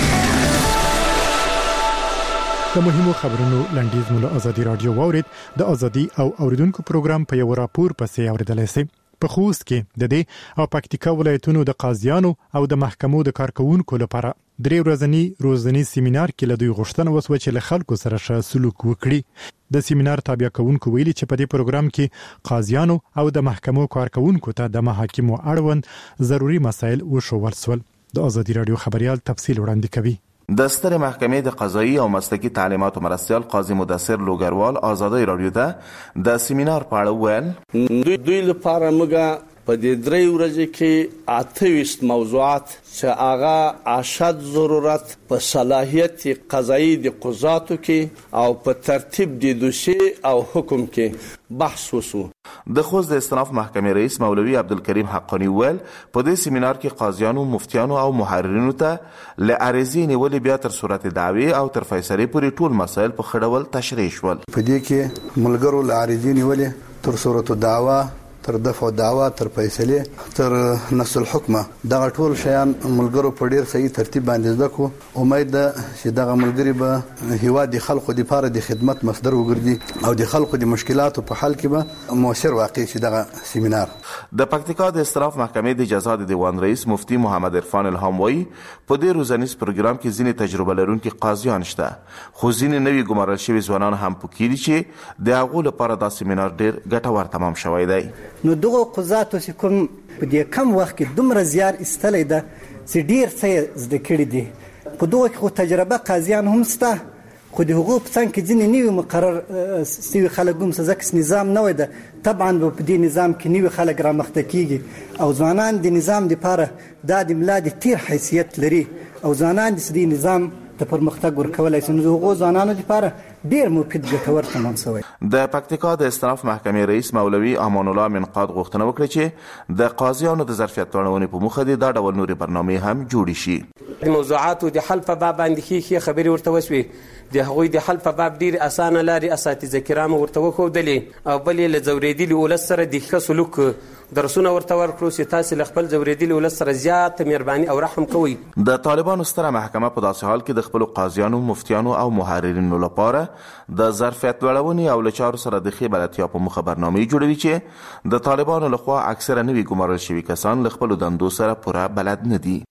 د مهمو خبرونو لنډیز مو له ازادي رادیو واورید. د ازادي او اوریدونکو پروګرام په یو راپور پسې اوریدلای شئ. په خوست کې د دې او پکتیکا ولایتونو د قاضیانو او د محکمو د کارکونکو لپاره درې ورځنی روزنی سیمینار کې له دوی غوښتنه وسوه چې له خلکو سره ښه سلوک وکړي. د سیمینار تابع کوونکو ویلي چې په دې پروګرام کې قاضیانو او د محکمو کارکونکو ته د محاکمو اړوند ضروري مسایل وښودل شول. د ازادي رادیو خبريال تفصیل وړاندې کوي.
د ستر محکمې د قضایي او مسلکي تعلیماتو مرستیال قاضي مدثر لوګروال ازادي رادیو ته د سیمینار په اړه ویل.
دوی دوی لپاره موږ په دې درې ورځې کې اته ویشت موضوعات چې هغه اشد ضرورت په صلاحیت قضایي د قضاتو کې او په ترتیب د دوسیه او حکم کې بحث وسو.
د خوست د استناف محکمې رئیس مولوي عبدالکریم حقانی ویل په دې سیمینار کې قاضیانو، مفتیانو او محررینو ته ل عریضې نیولې بیا تر صورت دعوی او تر فیصلې پورې ټول مسایل په خړول تشریح شول.
په دې کې ملګرو ل عریضې نیولې تر صورت دعوا تر دفع دعوا تر فیصله تر نص الحکمه دغه ټول شیان ملګرو په ډیر صحیح ترتیب باندې زده کو. امید ده چې دغه ملګری به هیوا د خلکو لپاره د خدمت مصدر وګرځي او د خلکو د مشکلاتو په حل کې به موثر واقع شي. دغه سیمینار
د پکتیکا د استراف محکمې د جزا د دیوان رئیس مفتی محمد عرفان الهام وایي په دې روزنیز پروګرام کې ځینې تجربه لرونکي قاضیان شته خو ځینې نوي ګمارل شوي ځوانان هم پکې دي چې د هغو لپاره دا سیمینار ډیر ګټور تمام شوی دی.
نو دغه قضاتو چې کوم په دې کم وخت کې دومره زیار ایستلی ده چې ډیر څه زده کړي دي. په دغه کې خو تجربه قاضیان هم شته خو د حقوق په څنګ کې ځینې نوي مقرر سوي خلک هم ځکه نظام نوی ده. طبعا به په دې نظام کې نوي خلک رامخته کیږي او ځوانان د نظام لپاره دا د ملا د تیر حیثیت لري او ځوانان د دې نظام د پرمختګ ورکولای شي. نو هغه ځوانانو لپاره ډیر مفید ګټور تمام شوی.
د پکتیکا د استناف محکمې رئیس مولوي امان الله منقاد غوښتنه وکړه چې د قاضیانو د ظرفیت لوړونې په موخه د دا ډول نوري برنامې هم جوړې شي.
د موضوعاتو د حل په باب باندې کې خبري ورته وشوي. د هغوی د حل په باب ډیر اسانه لاري اساتذه کرام ورته وښودلې او بلې له ځورېدلي ولس سره د ښه سلوک درسونه ورته ورکړو چې تاسو له خپل ځورېدلي ولس سره زیات مهرباني او رحم کوئ.
د طالبانو ستره محکمه په داسې حال کې د خپل قاضیانو، مفتیانو او محررینو لپاره د ظرفیت لوړونې او له چارو سره د ښې بلدتیا په موخه برنامې جوړوي چې د طالبانو لخوا اکثره نوي ګمارل شوي کسان له خپلو دندو سره پوره بلد نه دي.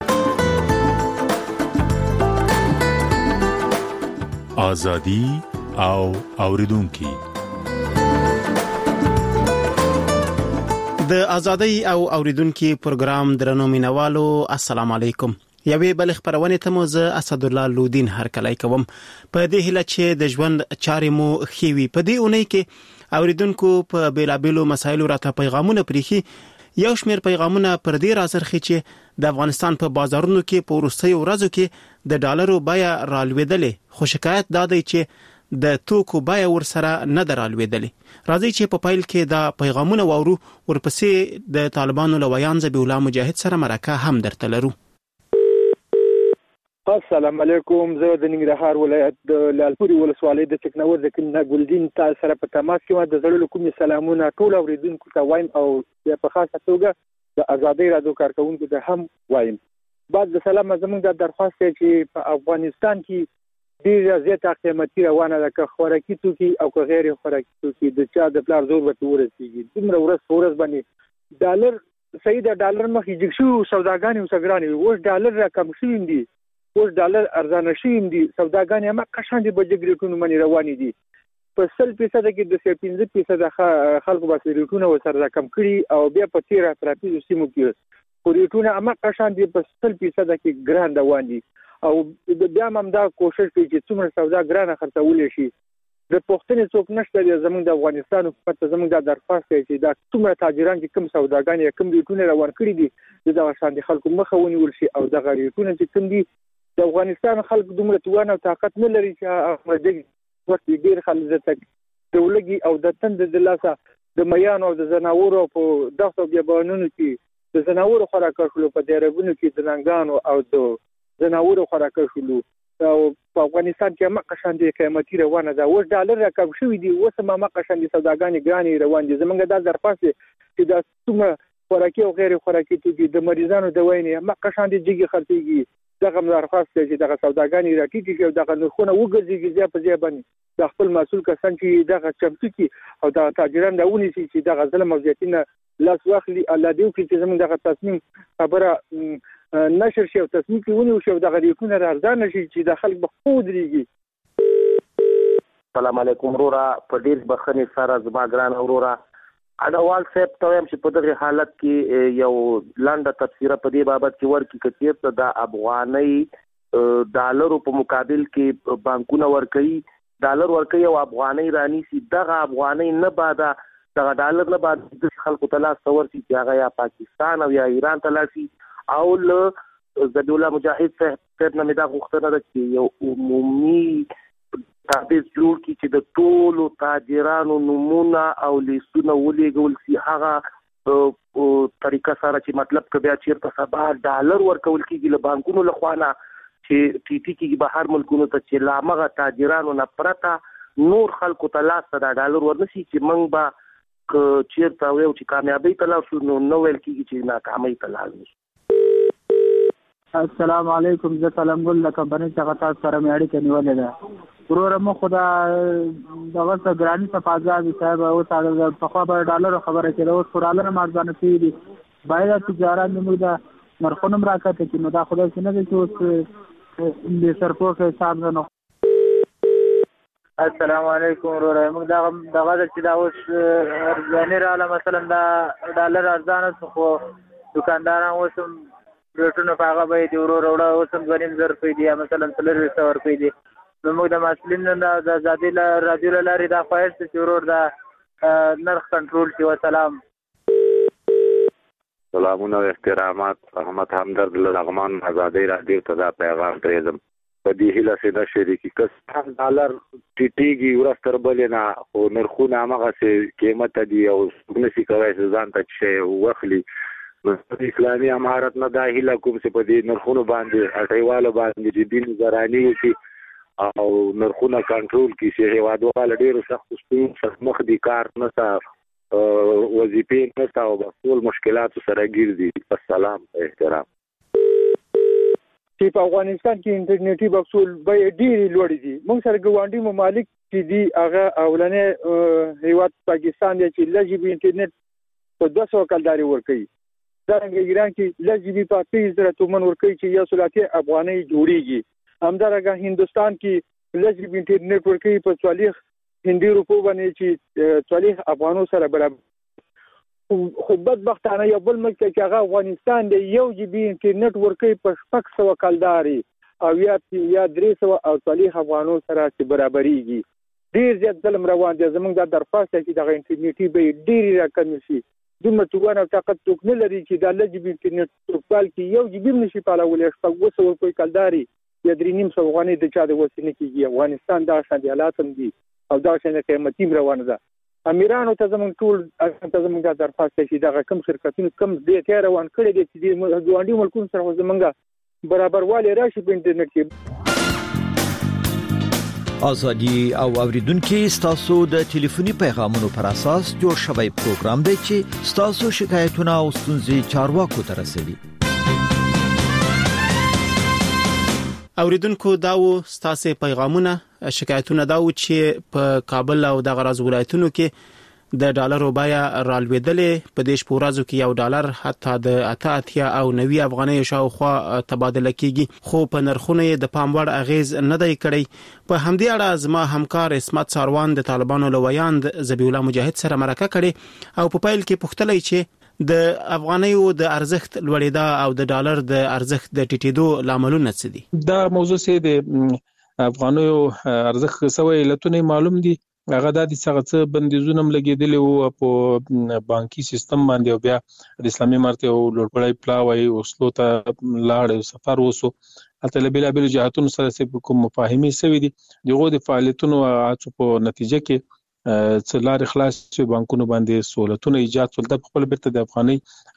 ازادي او اوریدونکو
د ازادي او اوریدونکو پروګرام درنو مینوالو السلام علیکم. یوې بل خبرونه ته مو زه اسد الله لودین هرکلی کوم. په دې هیله چې د ژوند چارې مو خېوي. په دې اونۍ کې اوریدونکو په بیلابیلو مسایلو راته پیغامونه پریخي. یو شمېر پیغامونه پر دې راځرخي چې د افغانستان په بازارونو کې په وروستیو ورځو کې د ډالرو بیه رالوېدلې خو شکایت دا دی چې د توکو بای ورسره نه درالوېدلې. راځي چې په پایل کې دا پیغامونه وورو، ورپسې د طالبانو لویان ذبیح الله مجاهد سره مرکه هم درته لرو.
السلام علیکم. زه د ننګرهار ولایت د لالپوري ولسوالۍ د ټکنور د کلنا ګلدین تاسو سره په تماس کې و. د زړه کوم سلامونه ټول اوریدونکو ته وایم او په خاصه توګه د ازادۍ رادیو کارکونکو ته هم وایم. بعد د سلام زموږ د درخواست چې په افغانستان کې ډېر زیات قیمتي روانه ده، که خوراکي توکي او که غیر خوراکي توکي د چا د پلار زور به ورسیږي. دومره ورځ ورځ باندې ډالر صحیح د ډالر مخې جګ شو، سوداګانې او سګرانې اوس ډالر راکم شوي دي، اوس ډالر ارزانه شوي دي، سوداګانې هم قشان دي بجګ ریټونو باندې روانې دي. په سل فیصد کې د پنځه فیصد خلکو بس ریټونه ورسره راکم کړي او بیا په تیر اطرافي سیمو کې خو ریټونه هم قشان دي په سل فیصد کې ګران روان دي. او بیا هم دا کوشش کوي چې څومره سودا ګرانه خرڅول شي. د پښتنې څوک نشته زموږ د افغانستان حکومت زموږ د درخواست کوي چې دا څومره تاجران چې کوم سوداګانې کوم ریټونه روان کړي دي د شان دي خلکو مخه ونیول شي او د ریټونه چې کوم دي د افغانستان خلک دومره توان او طاقت نه لري چې هغه وخت ډیر خلک زتک دولګي او د تند د لاسه د میان او د زناورو په دغه بیابانونو کې د زناورو خوراک شلو په دیربونو کې د ننګانو او د زناورو خوراک شلو او په افغانستان کې هم قشان دي قیمتي روانه ده. اوس ډالر راکم شوی دي، اوس هم قشان دي سوداګانې ګرانې روان دي. زمونږ د درخواست چې د څومره خوراکي او غیر خوراکي توکي د مریضانو دواینې هم قشان دي جګي خرڅيږي. دغه درخواست چې دغه سوداګانې راټیټي کې دغه نرخونه وګرځي ځای په ځای باندې د خپل مسؤل کسان چې دغه چمتو کی او د تاجران د ونی چې دغه ظلم او زیاتینه لاس واخلي. الله دې وکړي چې زموږ دغه تصمیم خبره نشر شي او تصمیم کې ونی او شو دغه ریټونه ارزان شي چې د خلک به خو دريږي.
السلام علیکم ورورا، په ډیر بخښنې سره زما ګران ورورا اډوال صاحب ته وایم چې په دغه حالت کې یو لنډه تفسیر په دې بابت کې ورکړي چې ته د افغاني ډالرو په مقابل کې بانکونه ورکړي، ډالر ورکړي او افغاني رانی سي دغه افغاني نه بادا دغه ډالر نه بادا د خلکو ته لاس ور سي چې هغه یا پاکستان او یا ایران ته لاس او له ذبیح الله مجاهد صاحب نه مې دا غوښتنه ده چې یو عمومي تابع جوړ کی چې د ټولو تاجرانو نمونه او لیستونه ولېګول سي هغه طریقه سره چې مطلب ک بیا چیرته سبا ډالر ورکول کیږي له بانکونو لخوانه چې ټي ټي کې بهر ملکونو ته چې لامغه تاجرانو نه پرته نور خلکو ته لاس ته ډالر ورنسي چې موږ به چیرته ویو چې کامیابی ته لاړ شو نو نو ویل کیږي چې ناکامۍ ته لاړ شو.
السلام علیکم. زه سلام ګل له کمپنۍ څخه تاسو سره مې اړیکه نیولې ده. ورور مو خدا دغه څنګهرانی صفاجابي صاحب او تاسو په خوا به ډالر خبره کړو، اوس ډالر مارځنه پیری باید تجارت موږ دا مرخونم راکته چې نو دا خدای څنګه دي چې اوس دې سرپو کې حساب نه. السلام علیکم ورور، موږ دا دغه چې دا اوس ارزانه رااله مثلا دا ډالر ارزانه خو دکانداران اوسم ریټونه په هغه به دی ورور وړه اوسم غنیم زر پیډي مثلا څلور سو ور پیډي. نو موږ د مسلمانانو د آزادۍ رادیو لاري دا خواهش چې ورور دا نرخ کنټرول شي. وسلام.
سلامونه او احترامات. احمد همدرد لغمان آزادۍ رادیو ته دا پیغام پریزم په دې هیله چې د شریکي کس ډالر ټیټیږي ورستر بلې نه او نرخونه هغه سي قیمت دي او نشي کوي ځان ته شي واخلي. نو اسلامي امارت نه دا هیله کوم چې په دې نرخونو باندې اټیوالو باندې چې دین زرانی وي او نرخونه کنټرول کی شي. هیوادوال ډیرو سخت ستونزې مخ دي، کار نشته، وظیفې نشته او ټول مشکلات سره ګرځي. السلام احترام.
چې په افغانستان کې انټرنیټي بکسول به ډېری لوړ دي. موږ سره ګوانډي ممالک چې دي هغه اولنې هیواد پاکستان دی چې لږ به انټرنیټ په دوه سوه کلداري ورکوي. دارنګه ایران کې لږ به په اته زره تومن ورکوي چې یو سل اتیا افغانۍ جوړیږي. همدارنګه هندستان کې لږ به انټرنیټ ورکوي په څوارلس هندي روپو باندې چې څوارلس افغانو سره برابر. خو بدبختانه یو بل ملک چې هغه افغانستان دی یو جی بي انټرنیټ ورکوي په شپږ سوه کلداري او یا یا درې سوه او څوارلس افغانو سره چې برابرېږي. ډېر زیات ظلم روان دی. زموږ دا درخواست دی چې دغه انټرنیټي بیې ډېرې راکمې شي. دومره توان او طاقت څوک نه لري چې دا لږ جي بي انټرنیټ ټوپال کې یو جي بي هم نشي پالولی. شپږ اووه سوه روپۍ کلداري یا درې نیم سوه افغانۍ د چا د وسې نه کېږي. افغانستان دغه شان حالات هم دي او دغه شان قیمتي هم روانه ده. امیرانو ته زموږ ټول ته زموږ درخواست دی چې دغه کم شرکتونه کم دې ته روان کړي دي چې د ګاونډي ملکونو سره زموږ برابروالی راشي په انټرنیټ کې.
ازادي او اوریدونکو ستاسو د ټلیفوني پیغامونو پر اساس جوړ شوی پروګرام دی چې ستاسو شکایتونه او ستونزې چارواکو ته رسوي.
اوریدونکو داو ستاسو پیغامونه شکایتونه داو چې په کابل او د غراز ولایتونو کې د ډالرو بیا رالوېدلې په دیش پورازو کې یو ډالر حتی د اته اتیا او نوي افغانۍ شاوخوا تبادله کیږي خو په نرخونو د پام وړ اغیز نه دی کړی. په همدې اړه زما همکار اسمت ساروان د طالبانو لویاند ذبیح الله مجاهد سره مرکه کړي او په پیل کې پوښتنه چې د افغانیو د ارزښت لوړېدا او د ډالر د ارزښت د ټیټېدو لاملونه څه دي؟
دا موضوع سي د افغانیو ارزښت سوي لتونه معلوم دي. هغه د څنګه څه بندیزونه لګیدل او په بانکي سیستم باندې او بیا د اسلامي امارت او لوړپړی پلاوي اوسلو ته لاړ سفر وسو اته له بلا بل جهاتونو سره کوم مفاهمي سوي دي. دغه د فعالیتونو په نتیجه کې څلار خلاص چې بانکونو باندې سہولتونه ایجاد ول د خپل بیرته د افغاني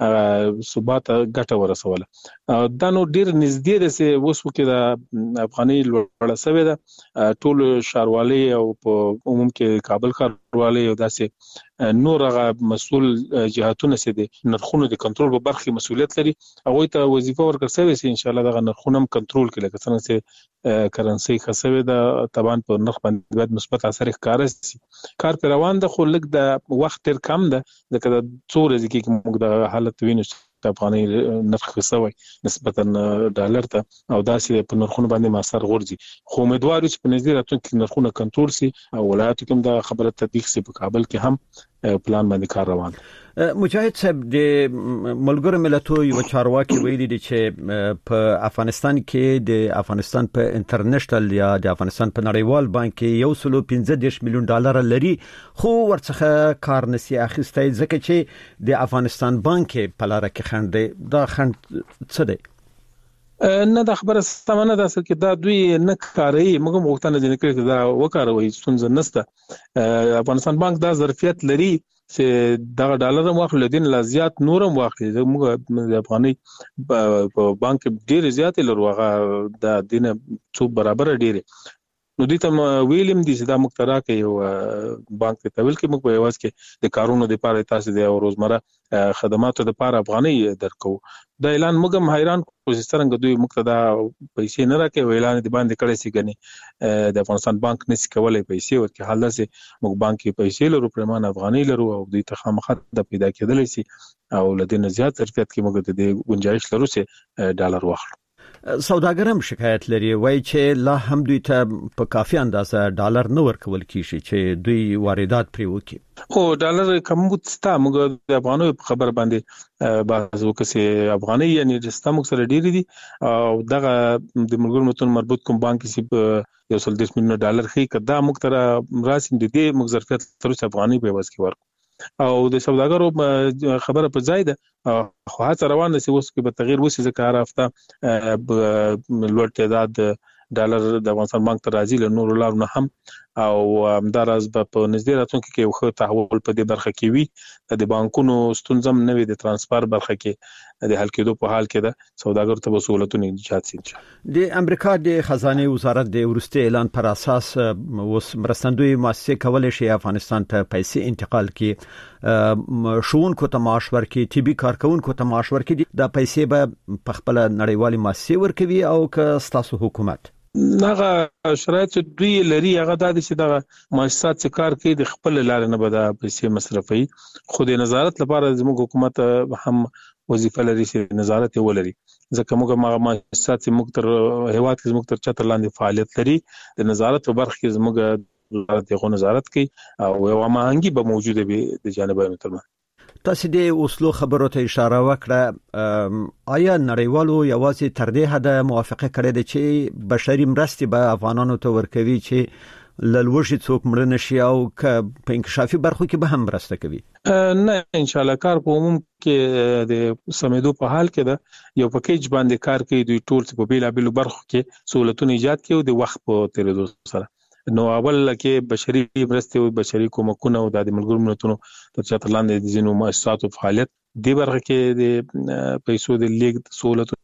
ثبات ګټه ورسوله. دا نو ډیر نږدې ده چې وسو کې د افغاني لوړ سوي ده ټول شاروالي او په عموم کې کابل ښاروالي او داسې نور هغه مسول جهاتونه سي دي نرخونو د کنټرول په برخه مسولیت لري. هغه ته وظیفه ورکړل شوی چې ان شاء الله د نرخونو کنټرول کړي لکه څنګه چې کرنسي خسوي د طبعا په نرخ باندې باید مثبت اثر ښکارا شي. کار پر روان ده خو لږ د وخت تر کم ده ځکه د څو ورځې کې موږ د حالت وینو چې افغاني نرخ خسوي نسبتا ډالر ته او داسې په نرخونو باندې ماسر غورځي. خو امیدوار چې په نږدې راتلونکي کې نرخونه کنټرول شي او ولایتو کې د خبره تطبیق شي. په کابل کې هم پلان باندې کار روان.
مجاهد صاحب د ملګرو ملتونو یو چارواکي ویلي دي چې په افغانستان کې د افغانستان په انټرنیشنل یا د افغانستان په نړیوال بانک کې یو سل او پنځه دېرش میلیون ډالر لري خو ورڅخه کار نسی اخیستای ځکه چې د افغانستان بانک په لار کې خند دی. دا خند څه دی؟
نه د خبره سمانه ده چې دا دوی نه کاری موږ مغتنه دي کړی دا وکاروي ستونزه نشته. افغانستان بانک دا ظرفیت لري چې دا ډالر واخلو دین لا زیات نورم واخلي. موږ د افغاني بانک ډیر زیات لروغه د دینه څو برابر ډیر نو دي ته ویلم دي چې دا مخترا کوي یو بانک ته ویل کې موږ په یواز کې د کارونو د پاره تاسو د روزمره خدماتو د پاره افغاني درکو. دا اعلان موږ هم حیران کوو چې څنګه دوی مقتدا پیسې نه راکې اعلان دي باندې کړی سي غني د افغانستان بانک نشي کولای پیسې ورکړي. حالت سي موږ بانک کې پیسې لرو پرمان افغاني لرو او دوی ته خامخا د پیدا کېدل سي او لدین زیات ظرفیت کې موږ د گنجائش لرو سي ډالر واخلو.
سوداګرم شکایت لري وای چې لا هم دوی ته په کافي اندازه ډالر نه ورکول کیږي چې دوی واردات پرې وکړي.
خو ډالر کمبود ستا موږ د افغانو خبر باندې بعض وکسي افغاني یعنی رستا موږ سره ډیر دي او دغه د ملګرو ملتونو مربوط کوم بانک چې یو سل دیرش میلیون ډالر خي کدا موږ تر راسین دي موږ ظرفیت تر افغاني په واسه کې ورکو او د سوداګرو خبره په ځای ده خو هڅه روانه سي اوس کې به تغییر وشي ځکه هر هفته لوړ تعداد ډالر د افغانستان بانک ته راځي له نورو لارو نه هم او همدارس په نږدې راتلونکي کې یو ښه تحول په دې برخه کې وي. د بانکونو ستونزم نه وي د ترانسفر برخه کې د حل کېدو په حال کې ده سوداګر ته وسولتونه ایجاد شي. د
امریکا د خزانه وزارت د ورستي اعلان پر اساس اوس مرستندوی مؤسسه کولای شي افغانستان ته پیسې انتقال کړي شونکو ته معاش ورکړي طبي کارکونکو ته معاش ورکړي د پیسې به په خپل نړیوالي مؤسسه ورکوي او که ستاسو حکومت
نغه شرایط دوی لري هغه د دې دغه مؤسسات چې کار کوي د خپل لارې نه بده پیسې مصرفي. خو د نظارت لپاره زموږ حکومت هم وظیفه لري چې نظارت ولري ځکه موږ ما مؤسسات چې موږ تر هیواد کې موږ تر چتر لاندې فعالیت لري د نظارت په برخه کې زموږ دغه نظارت کوي او یو ماهنګي به موجوده وي د جانبونو ترمنځ.
تاسو د اوسلو خبرو ته اشاره وکړه آیا نړیوالو یوازې تر دې حد موافقه کړې ده چې بشري مرستې به افغانانو ته ورکوي چې للوشي څوک مړ نشي او په انکشافي برخو کې به هم مرسته کوي؟
نه ان شاء الله کار په عموم کې د سمېدو په حال کې ده یو پکیج باندې کار کوي دوی ټول په بیلا بیلو برخو کې سہولتونه ایجاد کوي د وخت په تیریدو سره. نو اول کې بشري مرستې او بشري کومکونه او د ملګرو ملتونو تر چتر لاندې د ځینو مؤسساتو فعالیت دی برخه کې د پیسو د لیږد سہولت